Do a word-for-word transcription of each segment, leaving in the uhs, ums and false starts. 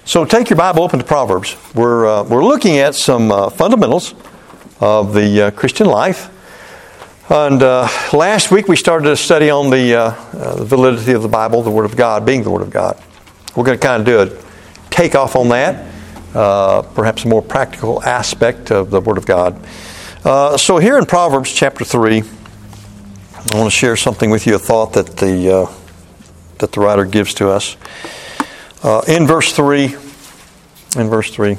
So take your Bible open to Proverbs. We're uh, we're looking at some uh, fundamentals of the uh, Christian life. And uh, last week we started a study on the, uh, uh, the validity of the Bible, the Word of God, being the Word of God. We're going to kind of do a takeoff on that, uh, perhaps a more practical aspect of the Word of God. Uh, so here in Proverbs chapter three, I want to share something with you, a thought that the uh, that the writer gives to us. Uh, in verse three, in verse three,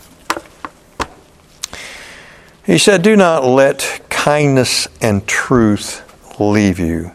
he said, "Do not let kindness and truth leave you.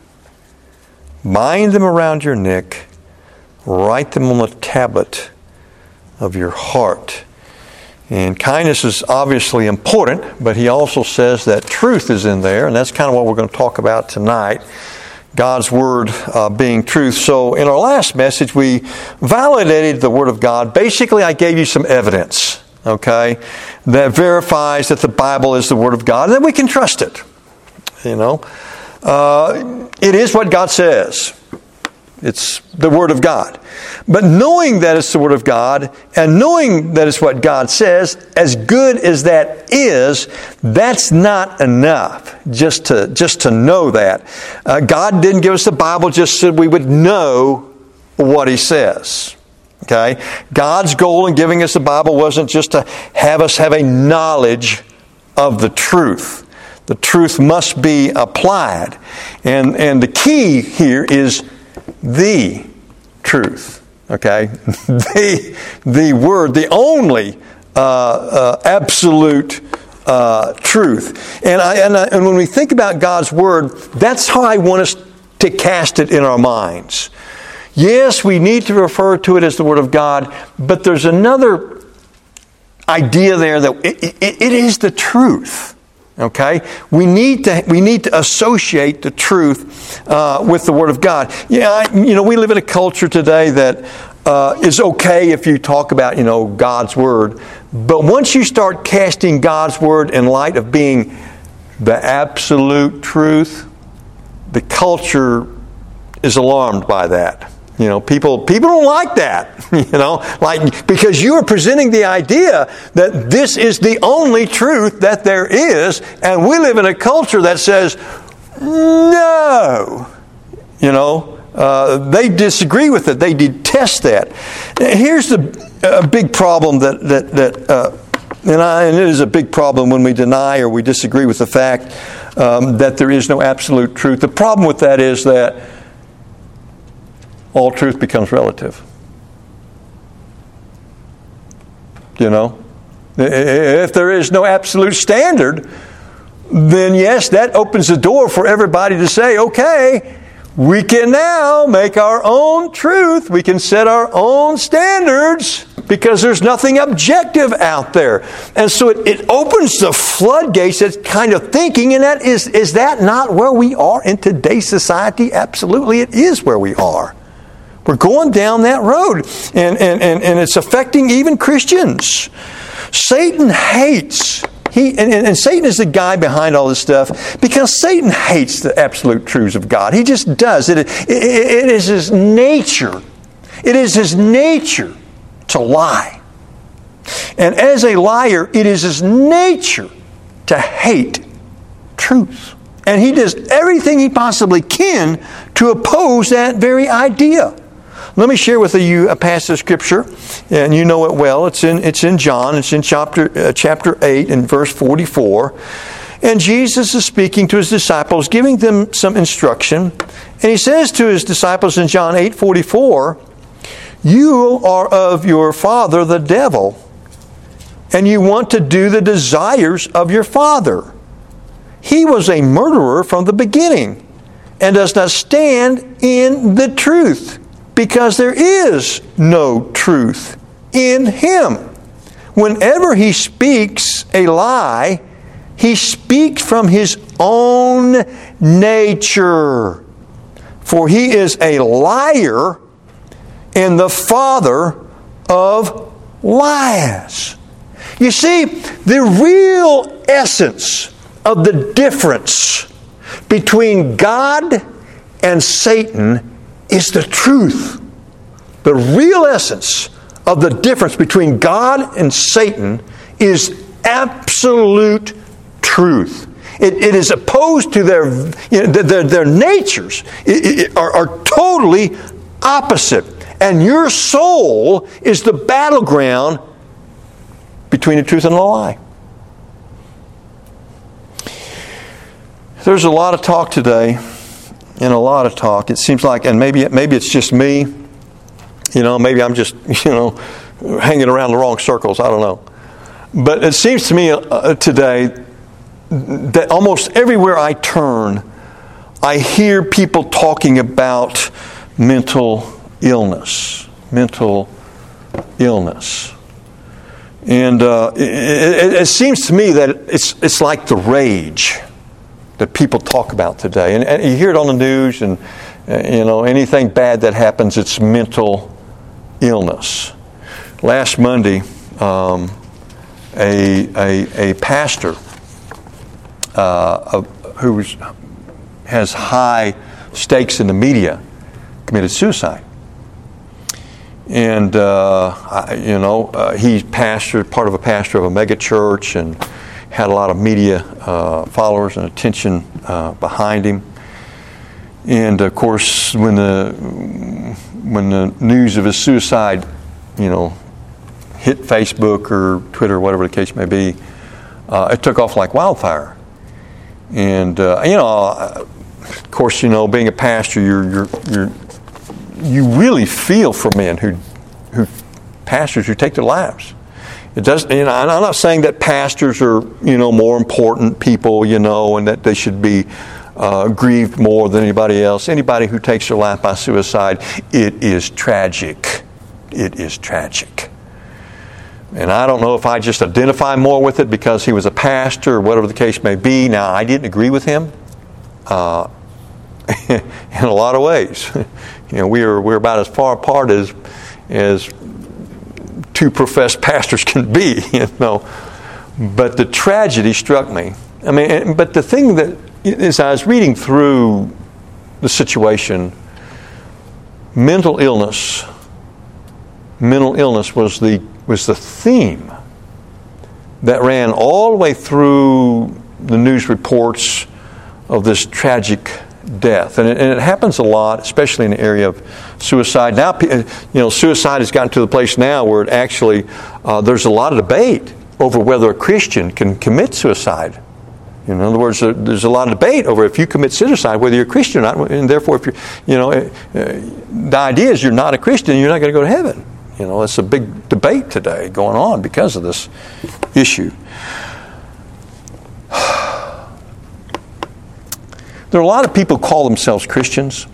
Bind them around your neck. Write them on the tablet of your heart." And kindness is obviously important, but he also says that truth is in there, and that's kind of what we're going to talk about tonight. God's Word uh, being truth. So in our last message, we validated the Word of God. Basically, I gave you some evidence, okay, that verifies that the Bible is the Word of God, and that we can trust it. You know, uh, it is what God says. It's the Word of God. But knowing that it's the Word of God, and knowing that it's what God says, as good as that is, that's not enough just to just to know that. Uh, God didn't give us the Bible just so we would know what He says. Okay? God's goal in giving us the Bible wasn't just to have us have a knowledge of the truth. The truth must be applied. And, and the key here is the truth, okay? the, the Word, the only uh, uh, absolute uh, truth. And, I, and, I, and when we think about God's Word, that's how I want us to cast it in our minds. Yes, we need to refer to it as the Word of God, but there's another idea there that it, it, it is the truth. Okay, we need to we need to associate the truth uh, with the Word of God. Yeah, I, you know, we live in a culture today that uh, is okay if you talk about you know God's Word, but once you start casting God's Word in light of being the absolute truth, the culture is alarmed by that. You know, people people don't like that, you know, like because you are presenting the idea that this is the only truth that there is, and we live in a culture that says, no, you know, uh, they disagree with it, they detest that. Here's the a big problem that, that, that uh, and, I, and it is a big problem when we deny or we disagree with the fact um, that there is no absolute truth. The problem with that is that all truth becomes relative. You know? If there is no absolute standard, then yes, that opens the door for everybody to say, okay, we can now make our own truth. We can set our own standards because there's nothing objective out there. And so it, it opens the floodgates, that kind of thinking, and that is, is that not where we are in today's society? Absolutely, it is where we are. We're going down that road, and, and, and, and it's affecting even Christians. Satan hates, he and, and Satan is the guy behind all this stuff, because Satan hates the absolute truths of God. He just does. It, it, it is his nature. It is his nature to lie. And as a liar, it is his nature to hate truth. And he does everything he possibly can to oppose that very idea. Let me share with you a passage of Scripture, and you know it well. It's in it's in John. It's in chapter uh, chapter eight and verse forty-four. And Jesus is speaking to his disciples, giving them some instruction. And he says to his disciples in John eight forty-four, "You are of your father the devil, and you want to do the desires of your father. He was a murderer from the beginning, and does not stand in the truth, because there is no truth in him. Whenever he speaks a lie, he speaks from his own nature. For he is a liar and the father of lies." You see, the real essence of the difference between God and Satan is the truth. The real essence of the difference between God and Satan is absolute truth. It, it is opposed to their, you know, their, their natures it, it, are, are totally opposite. And your soul is the battleground between the truth and the lie. There's a lot of talk today, and a lot of talk. It seems like, and maybe maybe it's just me, you know, maybe I'm just, you know, hanging around the wrong circles. I don't know. But it seems to me uh, today that almost everywhere I turn, I hear people talking about mental illness. Mental illness. And uh, it, it, it seems to me that it's it's like the rage that people talk about today. And, and you hear it on the news, and uh, you know, anything bad that happens, it's mental illness. Last Monday, um, a, a, a pastor uh, who was, has high stakes in the media committed suicide. And, uh, I, you know, uh, he pastored, part of a pastor of a mega church, and had a lot of media uh, followers and attention uh, behind him. And, of course, when the when the news of his suicide, you know, hit Facebook or Twitter, whatever the case may be, uh, it took off like wildfire. And, uh, you know, of course, you know, being a pastor, you're you're you're you really feel for men who, who pastors who take their lives. It does, you know, and I'm not saying that pastors are, you know, more important people, you know, and that they should be uh, grieved more than anybody else. Anybody who takes their life by suicide, it is tragic. It is tragic. And I don't know if I just identify more with it because he was a pastor or whatever the case may be. Now, I didn't agree with him uh, in a lot of ways. You know, we are we're about as far apart as as two professed pastors can be, you know. But the tragedy struck me. I mean, but the thing that, as I was reading through the situation, mental illness, mental illness was the was the theme that ran all the way through the news reports of this tragic death. And it, and it happens a lot, especially in the area of suicide. Now, you know, suicide has gotten to the place now where it actually, uh, there's a lot of debate over whether a Christian can commit suicide. In other words, there's a lot of debate over if you commit suicide, whether you're a Christian or not, and therefore, if you're, you know, uh, the idea is you're not a Christian, you're not going to go to heaven. You know, it's a big debate today going on because of this issue. There are a lot of people who call themselves Christians.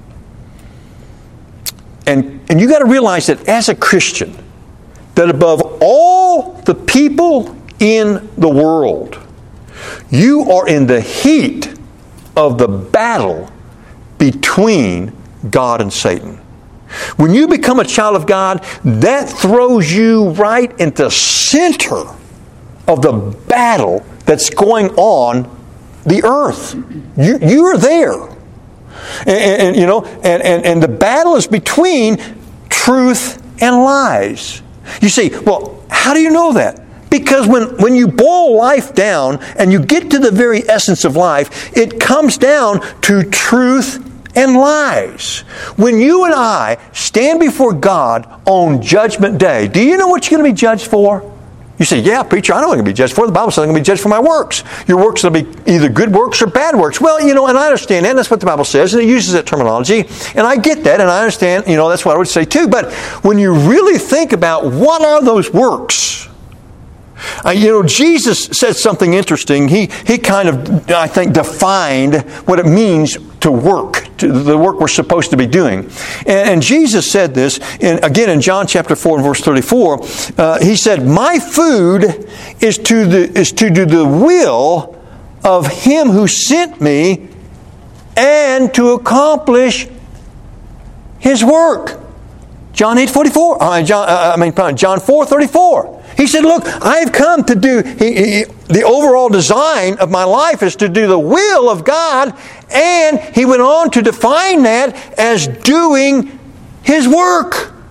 And, and you got to realize that as a Christian, that above all the people in the world, you are in the heat of the battle between God and Satan. When you become a child of God, that throws you right into the center of the battle that's going on the earth. You, you are there. And, and you know, and, and, and the battle is between truth and lies. You say, well, how do you know that? Because when, when you boil life down and you get to the very essence of life, it comes down to truth and lies. When you and I stand before God on Judgment Day, do you know what you're going to be judged for? You say, yeah, preacher, I know what I'm going to be judged for. The Bible says I'm going to be judged for my works. Your works will be either good works or bad works. Well, you know, and I understand that. And that's what the Bible says. And it uses that terminology. And I get that. And I understand, you know, that's what I would say too. But when you really think about what are those works, Uh, you know, Jesus said something interesting. He he kind of, I think, defined what it means to work, to the work we're supposed to be doing. And, and Jesus said this, in, again in John chapter four and verse thirty-four. Uh, he said, "My food is to the is to do the will of Him who sent me, and to accomplish His work." John eight forty-four. Uh, John, uh, I mean, John four thirty-four. He said, look, I've come to do, he, he, the overall design of my life is to do the will of God. And he went on to define that as doing His work.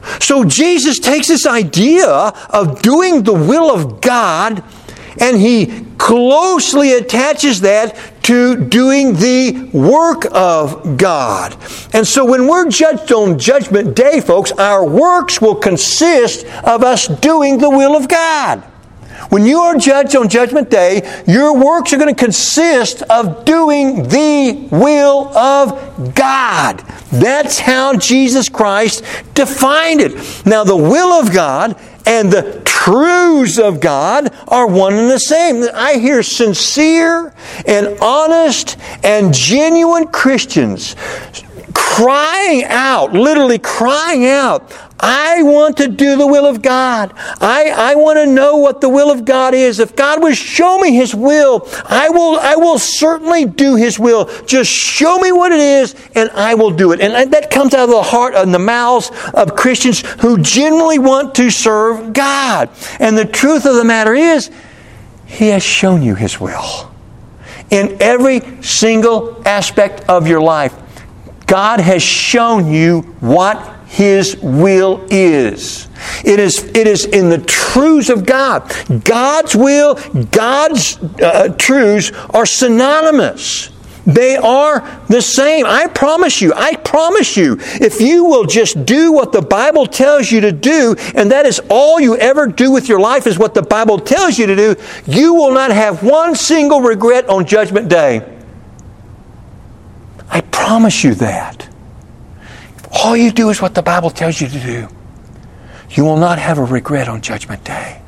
So Jesus takes this idea of doing the will of God, and He closely attaches that to doing the work of God. And so when we're judged on Judgment Day, folks, our works will consist of us doing the will of God. When you are judged on Judgment Day, your works are going to consist of doing the will of God. That's how Jesus Christ defined it. Now, the will of God and the truths of God are one and the same. I hear sincere and honest and genuine Christians crying out, literally crying out, I want to do the will of God. I, I want to know what the will of God is. If God would show me His will, I will, I will certainly do His will. Just show me what it is and I will do it. And that comes out of the heart and the mouths of Christians who genuinely want to serve God. And the truth of the matter is, He has shown you His will. In every single aspect of your life, God has shown you what His will is. It is, it is in the truths of God. God's will, God's uh, truths are synonymous. They are the same. I promise you, I promise you, if you will just do what the Bible tells you to do, and that is all you ever do with your life is what the Bible tells you to do, you will not have one single regret on Judgment Day. I promise you that. If all you do is what the Bible tells you to do, you will not have a regret on Judgment Day.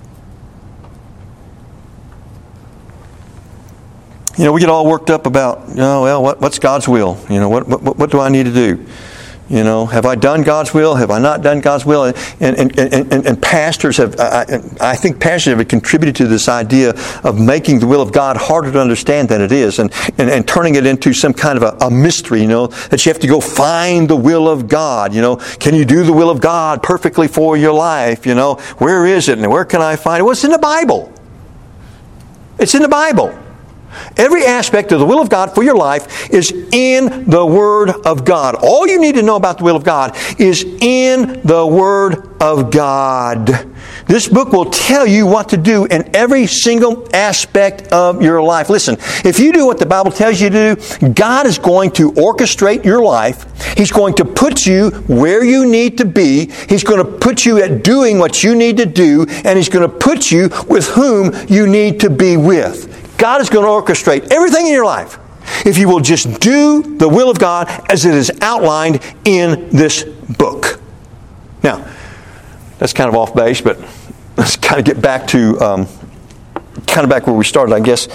You know, we get all worked up about, you know, well, what, what's God's will? You know, what, what what do I need to do? You know, have I done God's will? Have I not done God's will? And and and, and, and pastors have, I, I think pastors have contributed to this idea of making the will of God harder to understand than it is, and, and, and turning it into some kind of a, a mystery, you know, that you have to go find the will of God. You know, can you do the will of God perfectly for your life? You know, where is it and where can I find it? Well, it's in the Bible. It's in the Bible. Every aspect of the will of God for your life is in the Word of God. All you need to know about the will of God is in the Word of God. This book will tell you what to do in every single aspect of your life. Listen, if you do what the Bible tells you to do, God is going to orchestrate your life. He's going to put you where you need to be. He's going to put you at doing what you need to do, and He's going to put you with whom you need to be with. God is going to orchestrate everything in your life if you will just do the will of God as it is outlined in this book. Now, that's kind of off base, but let's kind of get back to um, kind of back where we started, I guess.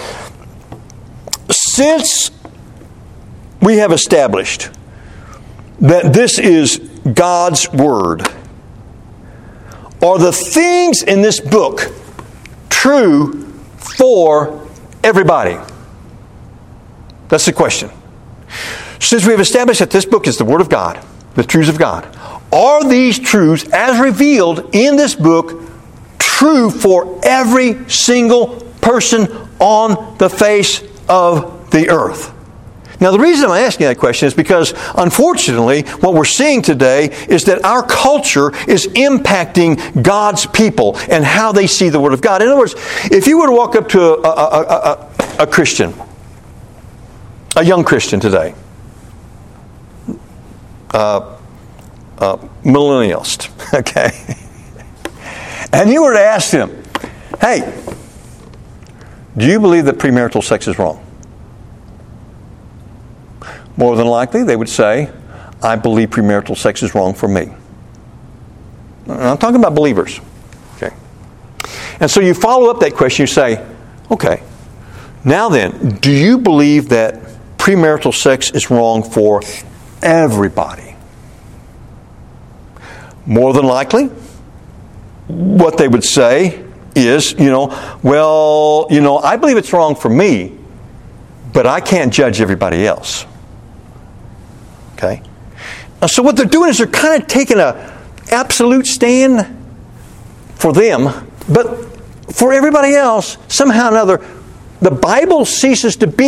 Since we have established that this is God's Word, are the things in this book true for everybody? That's the question. Since we have established that this book is the Word of God, the truths of God, are these truths as revealed in this book true for every single person on the face of the earth? Now, the reason I'm asking that question is because, unfortunately, what we're seeing today is that our culture is impacting God's people and how they see the Word of God. In other words, if you were to walk up to a, a, a, a, a Christian, a young Christian today, uh, uh, millennialist, okay, and you were to ask them, hey, do you believe that premarital sex is wrong? More than likely, they would say, I believe premarital sex is wrong for me. I'm talking about believers. Okay. And so you follow up that question, you say, okay, now then, do you believe that premarital sex is wrong for everybody? More than likely, what they would say is, you know, well, you know, I believe it's wrong for me, but I can't judge everybody else. Okay? So what they're doing is they're kind of taking a absolute stand for them, but for everybody else, somehow or another, the Bible ceases to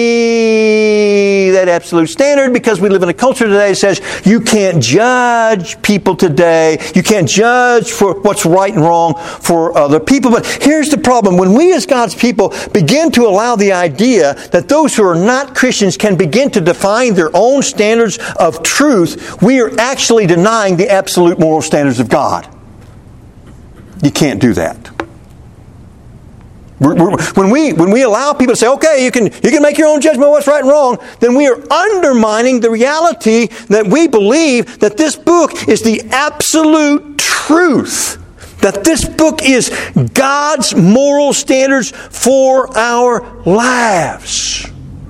be that absolute standard because we live in a culture today that says you can't judge people today. You can't judge for what's right and wrong for other people. But here's the problem. When we as God's people begin to allow the idea that those who are not Christians can begin to define their own standards of truth, we are actually denying the absolute moral standards of God. You can't do that. We're, we're, when we when we allow people to say, okay, you can you can make your own judgment of what's right and wrong, then we are undermining the reality that we believe that this book is the absolute truth. That this book is God's moral standards for our lives.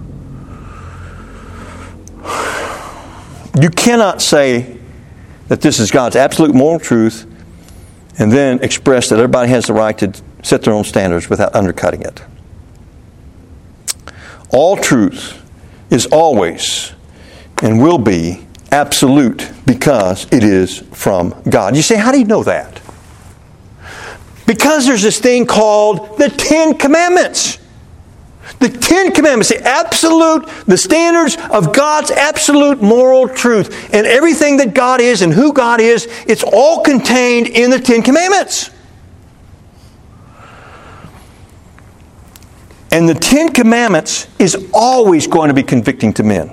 You cannot say that this is God's absolute moral truth and then express that everybody has the right to set their own standards without undercutting it. All truth is always and will be absolute because it is from God. You say, how do you know that? Because there's this thing called the Ten Commandments. The Ten Commandments, the absolute, the standards of God's absolute moral truth. And everything that God is and who God is, it's all contained in the Ten Commandments. And the Ten Commandments is always going to be convicting to men.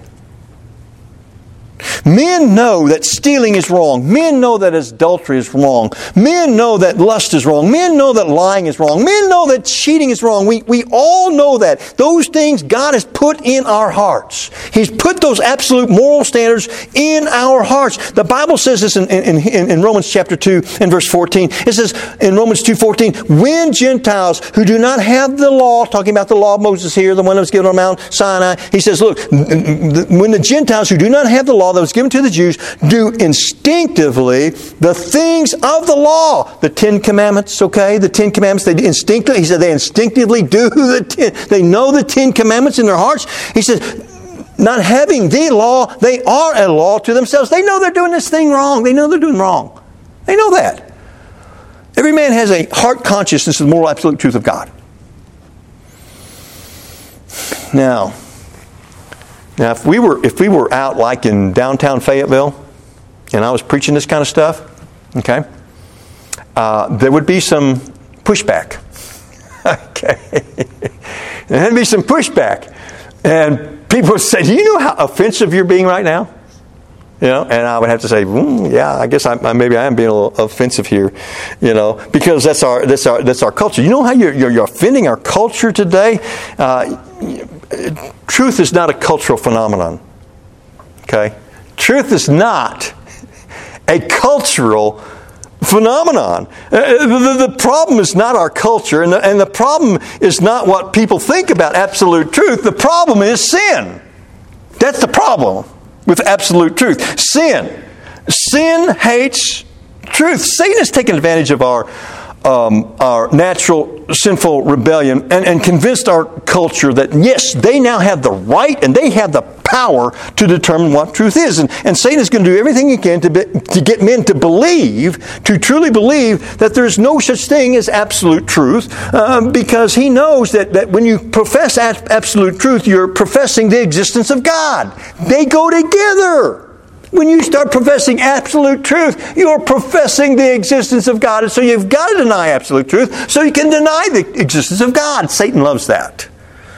Men know that stealing is wrong. Men know that adultery is wrong. Men know that lust is wrong. Men know that lying is wrong. Men know that cheating is wrong. We, we all know that. Those things God has put in our hearts. He's put those absolute moral standards in our hearts. The Bible says this in, in, in, in Romans chapter two and verse fourteen. It says in Romans two fourteen, when Gentiles who do not have the law, talking about the law of Moses here, the one that was given on Mount Sinai, he says, look, when the Gentiles who do not have the law that was given to the Jews do instinctively the things of the law. The Ten Commandments, okay? The Ten Commandments, they instinctively, he said they instinctively do the ten, they know the Ten Commandments in their hearts. He said, not having the law, they are a law to themselves. They know they're doing this thing wrong. They know they're doing wrong. They know that. Every man has a heart consciousness of the moral absolute truth of God. Now, Now, if we were if we were out like in downtown Fayetteville, and I was preaching this kind of stuff, okay, uh, there would be some pushback. Okay, there'd be some pushback, and people would say, "Do you know how offensive you're being right now?" You know, and I would have to say, mm, "Yeah, I guess I, maybe I am being a little offensive here," you know, because that's our that's our that's our culture. You know how you're you're, you're offending our culture today. Uh, Truth is not a cultural phenomenon. Okay? Truth is not a cultural phenomenon. Uh, the, the problem is not our culture, and the, and the problem is not what people think about absolute truth. The problem is sin. That's the problem with absolute truth. Sin. Sin hates truth. Satan has taken advantage of our Um, our natural sinful rebellion and, and convinced our culture that yes, they now have the right and they have the power to determine what truth is. And, and Satan is going to do everything he can to, be, to get men to believe, to truly believe that there's no such thing as absolute truth uh, because he knows that, that when you profess absolute truth, you're professing the existence of God. They go together. When you start professing absolute truth, you are professing the existence of God. And so you've got to deny absolute truth so you can deny the existence of God. Satan loves that.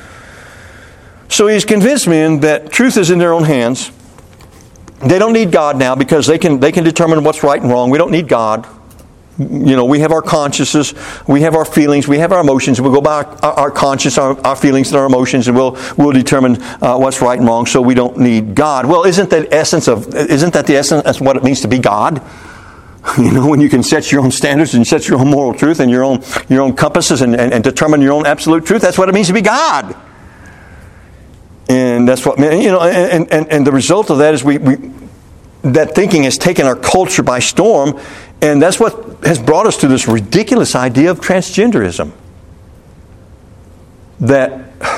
So he's convinced men that truth is in their own hands. They don't need God now because they can they can determine what's right and wrong. We don't need God. You know, we have our consciences, we have our feelings, we have our emotions. We'll go by our, our conscience, our, our feelings, and our emotions, and we'll we'll determine uh, what's right and wrong. So we don't need God. Well, isn't that essence of isn't that the essence of what it means to be God? You know, when you can set your own standards and set your own moral truth and your own your own compasses and, and, and determine your own absolute truth. That's what it means to be God. And that's what you know. And and, and the result of that is we. we that thinking has taken our culture by storm, and that's what has brought us to this ridiculous idea of transgenderism. That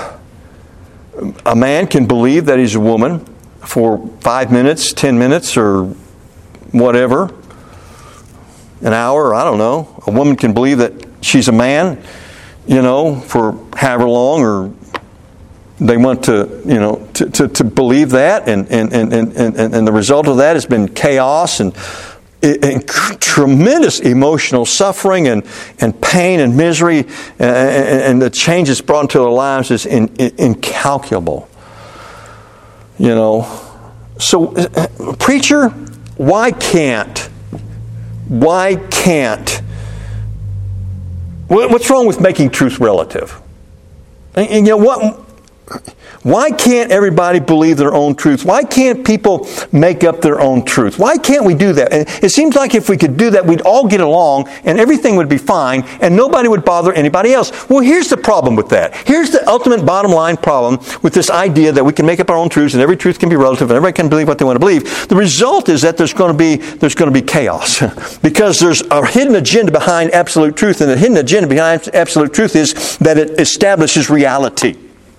a man can believe that he's a woman for five minutes, ten minutes, or whatever, an hour, I don't know. A woman can believe that she's a man, you know, for however long, or they want to, you know, to, to, to believe that, and, and, and, and, and the result of that has been chaos and, and tremendous emotional suffering and, and pain and misery, and, and the changes brought into their lives is in, in, incalculable. You know, so preacher, why can't, why can't, what's wrong with making truth relative? And, and you know what? Why can't everybody believe their own truth? Why can't people make up their own truth? Why can't we do that? And it seems like if we could do that, we'd all get along and everything would be fine and nobody would bother anybody else. Well, here's the problem with that. Here's the ultimate bottom line problem with this idea that we can make up our own truths and every truth can be relative and everybody can believe what they want to believe. The result is that there's going to be there's going to be chaos because there's a hidden agenda behind absolute truth, and the hidden agenda behind absolute truth is that it establishes reality.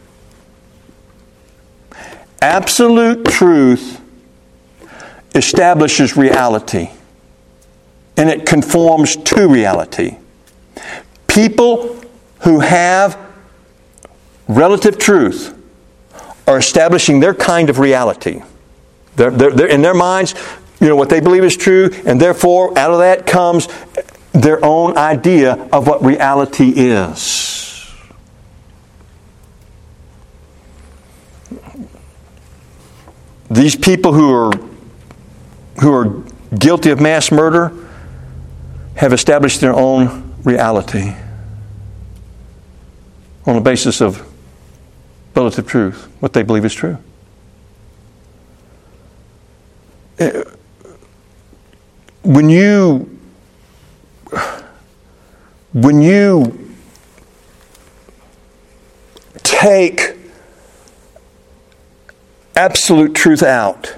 Absolute truth establishes reality, and it conforms to reality. People who have relative truth are establishing their kind of reality. They're, they're, they're, in their minds, you know, what they believe is true, and therefore, out of that comes their own idea of what reality is. These people who are who are guilty of mass murder have established their own reality on the basis of relative truth, what they believe is true. When you when you take absolute truth out,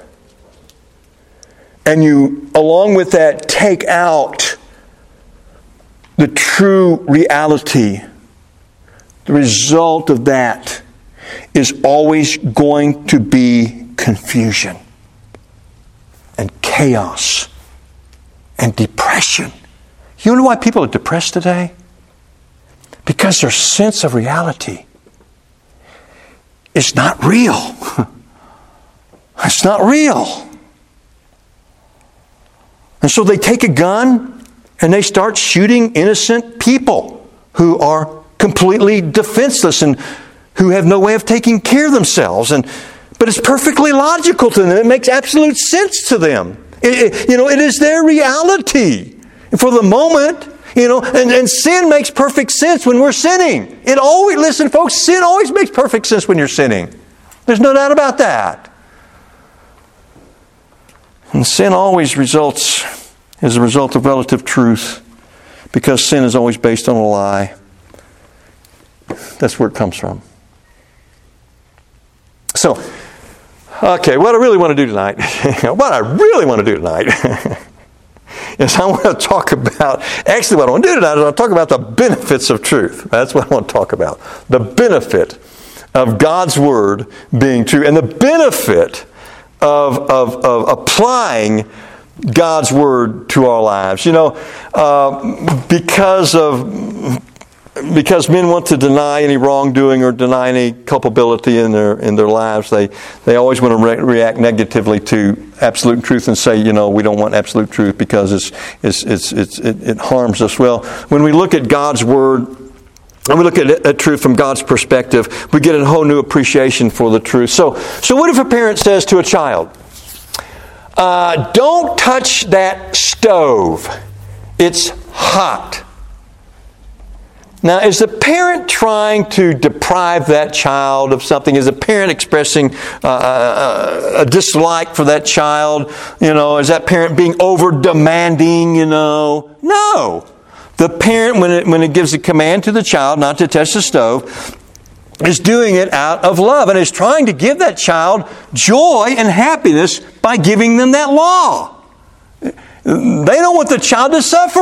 and you, along with that, take out the true reality, the result of that is always going to be confusion and chaos and depression. You know why people are depressed today? Because their sense of reality is not real. It's not real. And so they take a gun and they start shooting innocent people who are completely defenseless and who have no way of taking care of themselves. And but it's perfectly logical to them. It makes absolute sense to them. It, it, you know, it is their reality. And for the moment, you know, and, and sin makes perfect sense when we're sinning. It always, listen folks, sin always makes perfect sense when you're sinning. There's no doubt about that. And sin always results as a result of relative truth, because sin is always based on a lie. That's where it comes from. So, okay, what I really want to do tonight, what I really want to do tonight is I want to talk about, actually what I want to do tonight is I want to talk about the benefits of truth. That's what I want to talk about. The benefit of God's Word being true, and the benefit Of, of, of applying God's Word to our lives. You know, uh, because of because men want to deny any wrongdoing or deny any culpability in their in their lives, they they always want to re- react negatively to absolute truth and say, you know, we don't want absolute truth because it's it's it's, it's it, it harms us. Well, when we look at God's Word, and we look at, at truth from God's perspective, we get a whole new appreciation for the truth. So, so what if a parent says to a child, uh, don't touch that stove, it's hot. Now, is the parent trying to deprive that child of something? Is the parent expressing uh, a dislike for that child? You know, is that parent being over-demanding, you know? No. The parent, when it, when it gives a command to the child not to touch the stove, is doing it out of love and is trying to give that child joy and happiness by giving them that law. They don't want the child to suffer.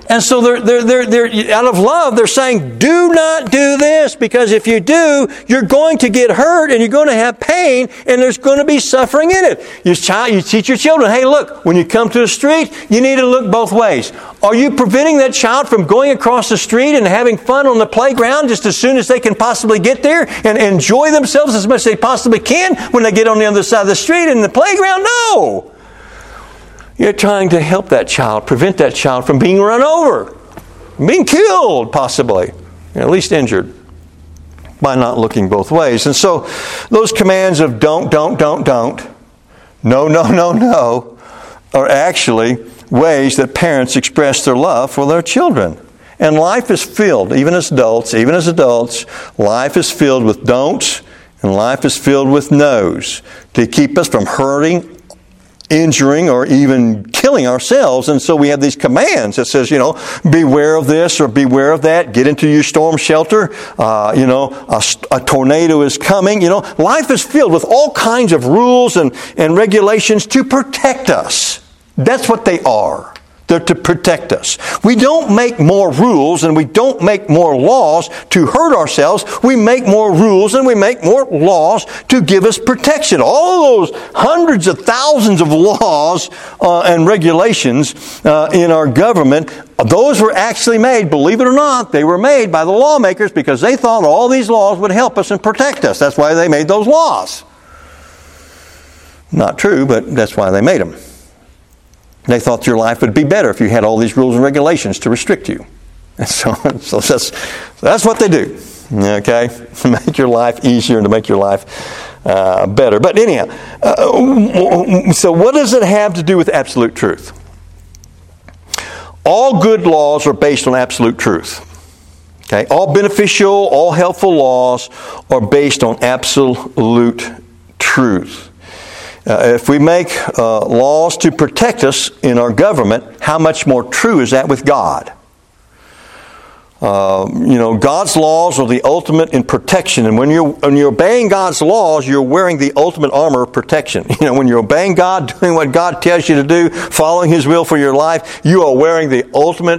And so they're, they're, they're, they're, out of love, they're saying, do not do this, because if you do, you're going to get hurt and you're going to have pain and there's going to be suffering in it. You, child, you teach your children, hey, look, when you come to the street, you need to look both ways. Are you preventing that child from going across the street and having fun on the playground just as soon as they can possibly get there and enjoy themselves as much as they possibly can when they get on the other side of the street in the playground? No. You're trying to help that child, prevent that child from being run over, being killed possibly, at least injured, by not looking both ways. And so those commands of don't, don't, don't, don't, no, no, no, no, are actually ways that parents express their love for their children. And life is filled, even as adults, even as adults, life is filled with don'ts and life is filled with no's to keep us from hurting, injuring, or even killing ourselves. And so we have these commands that says, you know, beware of this or beware of that. Get into your storm shelter. Uh, you know, a, a tornado is coming. You know, life is filled with all kinds of rules and, and regulations to protect us. That's what they are. They're to protect us. We don't make more rules and we don't make more laws to hurt ourselves. We make more rules and we make more laws to give us protection. All of those hundreds of thousands of laws uh, and regulations uh, in our government, those were actually made, believe it or not, they were made by the lawmakers because they thought all these laws would help us and protect us. That's why they made those laws. Not true, but that's why they made them. They thought your life would be better if you had all these rules and regulations to restrict you. And so, so that's, that's what they do, okay? To make your life easier and to make your life uh, better. But anyhow, uh, so what does it have to do with absolute truth? All good laws are based on absolute truth. Okay? All beneficial, all helpful laws are based on absolute truth. Uh, if we make uh, laws to protect us in our government, how much more true is that with God? Uh, you know, God's laws are the ultimate in protection. And when you're, when you're obeying God's laws, you're wearing the ultimate armor of protection. You know, when you're obeying God, doing what God tells you to do, following His will for your life, you are wearing the ultimate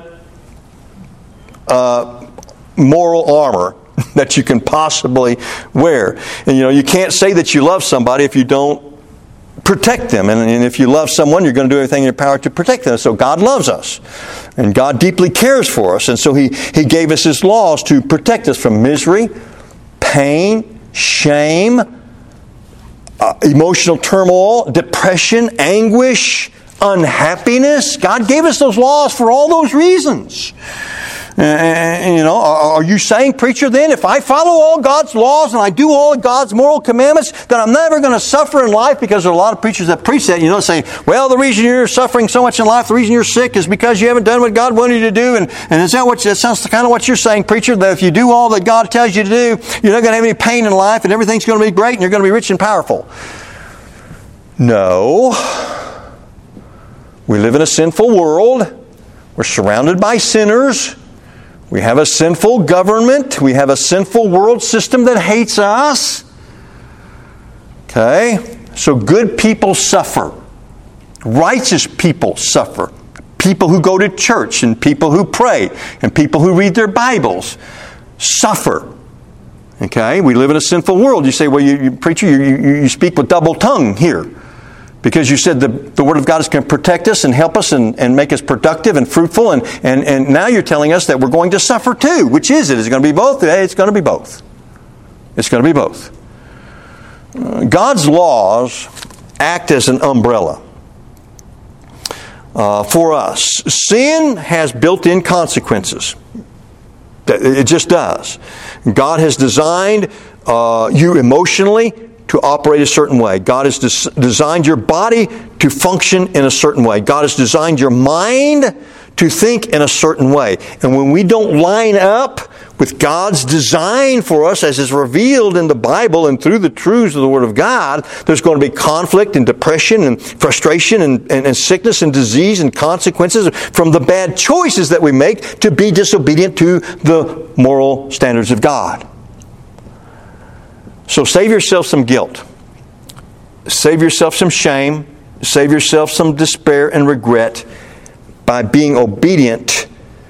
uh, moral armor that you can possibly wear. And, you know, you can't say that you love somebody if you don't protect them. And, and if you love someone, you're going to do everything in your power to protect them. So God loves us. And God deeply cares for us. And so He, he gave us His laws to protect us from misery, pain, shame, uh, emotional turmoil, depression, anguish, unhappiness. God gave us those laws for all those reasons. And, you know, are you saying, preacher, then, if I follow all God's laws and I do all of God's moral commandments, then I'm never going to suffer in life? Because there are a lot of preachers that preach that, you know, saying, well, the reason you're suffering so much in life, the reason you're sick is because you haven't done what God wanted you to do. And, and is that what, that sounds kind of what you're saying, preacher, that if you do all that God tells you to do, you're not going to have any pain in life and everything's going to be great and you're going to be rich and powerful? No. We live in a sinful world. We're surrounded by sinners. We have a sinful government. We have a sinful world system that hates us. Okay? So good people suffer. Righteous people suffer. People who go to church and people who pray and people who read their Bibles suffer. Okay? We live in a sinful world. You say, well, you, you preacher, you, you, you speak with double tongue here. Because you said the, the Word of God is going to protect us and help us and, and make us productive and fruitful. And, and, and now you're telling us that we're going to suffer too. Which is it? Is it going to be both? It's going to be both. It's going to be both. Uh, God's laws act as an umbrella uh, for us. Sin has built-in consequences. It just does. God has designed uh, you emotionally to operate a certain way. God has des- designed your body to function in a certain way. God has designed your mind to think in a certain way. And when we don't line up with God's design for us as is revealed in the Bible and through the truths of the Word of God, there's going to be conflict and depression and frustration and, and, and sickness and disease and consequences from the bad choices that we make to be disobedient to the moral standards of God. So save yourself some guilt. Save yourself some shame. Save yourself some despair and regret by being obedient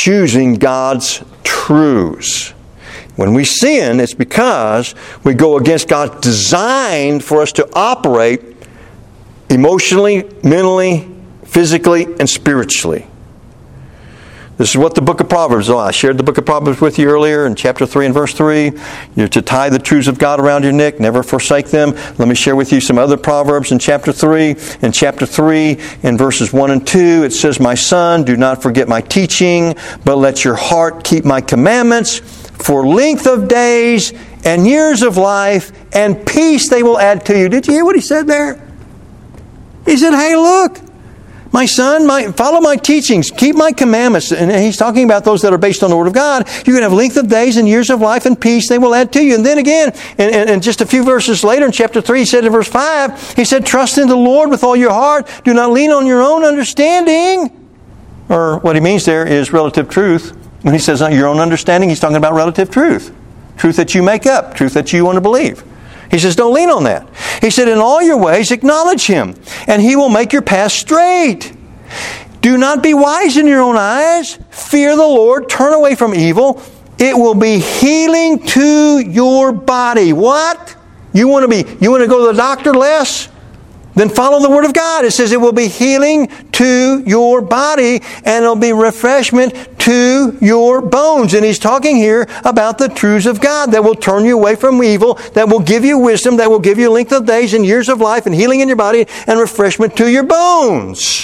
choosing God's truths. When we sin, it's because we go against God's design for us to operate emotionally, mentally, physically, and spiritually. This is what the book of Proverbs is. I shared the book of Proverbs with you earlier in chapter three and verse three. You're to tie the truths of God around your neck, never forsake them. Let me share with you some other Proverbs in chapter three. In chapter three, in verses one and two, it says, "My son, do not forget my teaching, but let your heart keep my commandments. For length of days and years of life and peace they will add to you." Did you hear what he said there? He said, hey, look. My son, my, follow my teachings, keep my commandments. And he's talking about those that are based on the Word of God. You're going to have length of days and years of life and peace they will add to you. And then again, and, and, and just a few verses later in chapter three, he said in verse five, he said, trust in the Lord with all your heart. Do not lean on your own understanding. Or what he means there is relative truth. When he says your own understanding, he's talking about relative truth. Truth that you make up. Truth that you want to believe. He says, don't lean on that. He said, in all your ways acknowledge Him, and He will make your path straight. Do not be wise in your own eyes. Fear the Lord. Turn away from evil. It will be healing to your body. What? You want to be, you want to go to the doctor less? Then follow the Word of God. It says it will be healing to your body, and it'll be refreshment to your bones. And he's talking here about the truths of God that will turn you away from evil, that will give you wisdom, that will give you length of days and years of life and healing in your body and refreshment to your bones.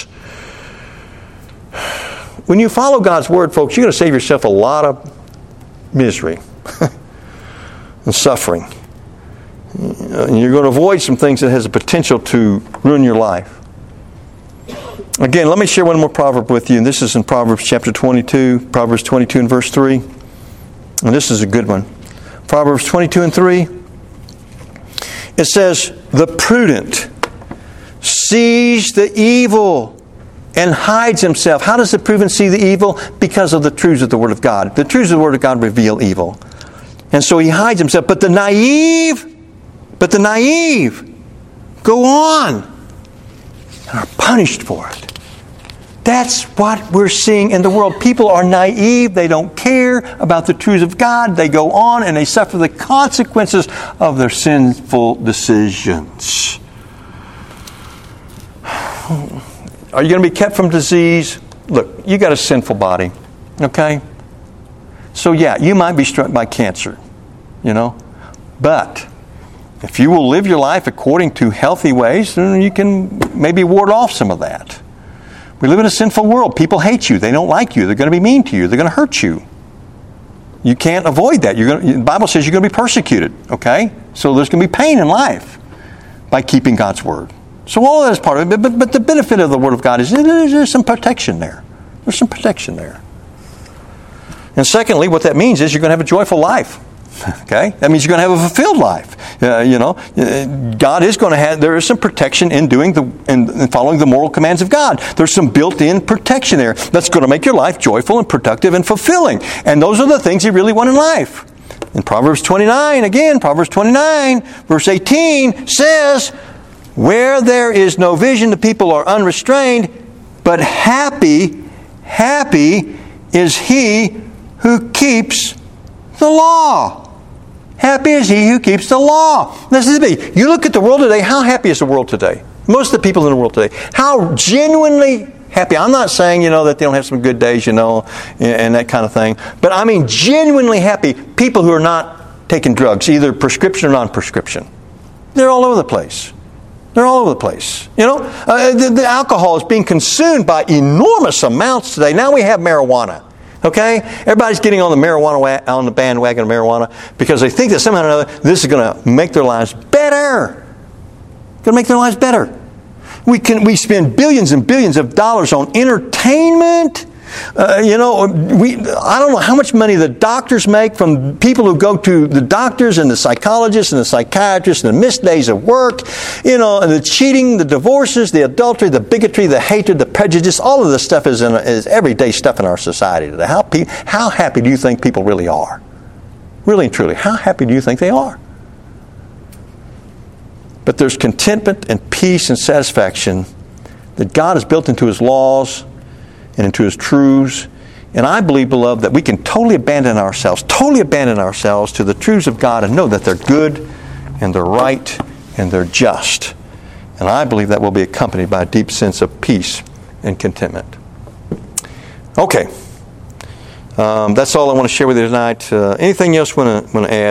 When you follow God's Word, folks, you're going to save yourself a lot of misery and suffering. And you're going to avoid some things that has the potential to ruin your life. Again, let me share one more proverb with you. And this is in Proverbs chapter twenty-two. Proverbs twenty-two and verse three. And this is a good one. Proverbs twenty-two and three. It says, the prudent sees the evil and hides himself. How does the prudent see the evil? Because of the truths of the Word of God. The truths of the Word of God reveal evil. And so he hides himself. But the naive... But the naive go on and are punished for it. That's what we're seeing in the world. People are naive. They don't care about the truths of God. They go on and they suffer the consequences of their sinful decisions. Are you going to be kept from disease? Look, you got a sinful body. Okay? So yeah, you might be struck by cancer. You know? But if you will live your life according to healthy ways, then you can maybe ward off some of that. We live in a sinful world. People hate you. They don't like you. They're going to be mean to you. They're going to hurt you. You can't avoid that. You're going to, the Bible says you're going to be persecuted. Okay? So there's going to be pain in life by keeping God's Word. So all that is part of it. But, but the benefit of the Word of God is there's, there's some protection there. There's some protection there. And secondly, what that means is you're going to have a joyful life. Okay? That means you're going to have a fulfilled life. Uh, you know, God is going to have, there is some protection in doing the, in, in following the moral commands of God. There's some built-in protection there that's going to make your life joyful and productive and fulfilling. And those are the things you really want in life. In Proverbs twenty-nine, again, Proverbs twenty-nine, verse eighteen says, where there is no vision, the people are unrestrained, but happy, happy is he who keeps the law. Happy is he who keeps the law. Listen to me. You look at the world today, how happy is the world today? Most of the people in the world today. How genuinely happy. I'm not saying, you know, that they don't have some good days, you know, and that kind of thing. But I mean genuinely happy people who are not taking drugs, either prescription or non-prescription. They're all over the place. They're all over the place. You know, uh, the, the alcohol is being consumed by enormous amounts today. Now we have marijuana. Okay? Everybody's getting on the marijuana wa- on the bandwagon of marijuana because they think that somehow or another this is going to make their lives better. Going to make their lives better. We can we spend billions and billions of dollars on entertainment. Uh, you know, we I don't know how much money the doctors make from people who go to the doctors and the psychologists and the psychiatrists and the missed days of work, you know, and the cheating, the divorces, the adultery, the bigotry, the hatred, the prejudice. All of this stuff is in, is everyday stuff in our society today. How pe- how happy do you think people really are? Really and truly, how happy do you think they are? But there's contentment and peace and satisfaction that God has built into His laws and into His truths And I believe, beloved, that we can totally abandon ourselves, totally abandon ourselves to the truths of God and know that they're good and they're right and they're just. And I believe that will be accompanied by a deep sense of peace and contentment. Okay. Um, that's all I want to share with you tonight. Uh, anything else you want to, want to add?